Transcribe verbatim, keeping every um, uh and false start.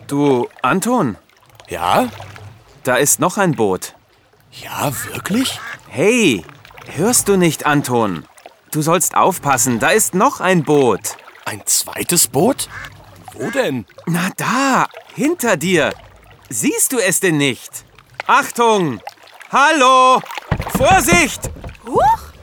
Du, Anton, Ja? da ist noch ein Boot. Ja, wirklich? Hey, hörst du nicht, Anton? Du sollst aufpassen, da ist noch ein Boot. Ein zweites Boot? Wo denn? Na da, hinter dir. Siehst du es denn nicht? Achtung! Hallo! Vorsicht! Huch!